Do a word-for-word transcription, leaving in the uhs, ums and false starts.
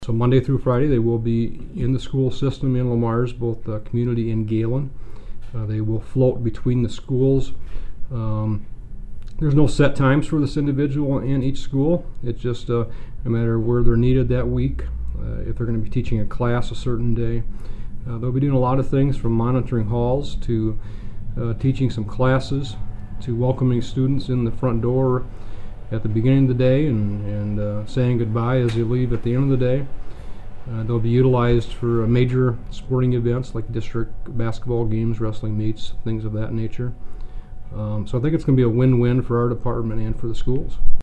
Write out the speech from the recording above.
So Monday through Friday they will be in the school system in Le Mars, both the community and Galen. Uh, they will float between the schools. Um, there's no set times for this individual in each school. It's just uh, no matter where they're needed that week. Uh, if they're going to be teaching a class a certain day, uh, they'll be doing a lot of things from monitoring halls to uh, teaching some classes to welcoming students in the front door at the beginning of the day and, and uh, saying goodbye as they leave at the end of the day. Uh, they'll be utilized for uh, major sporting events like district basketball games, wrestling meets, things of that nature. Um, so I think it's going to be a win-win for our department and for the schools.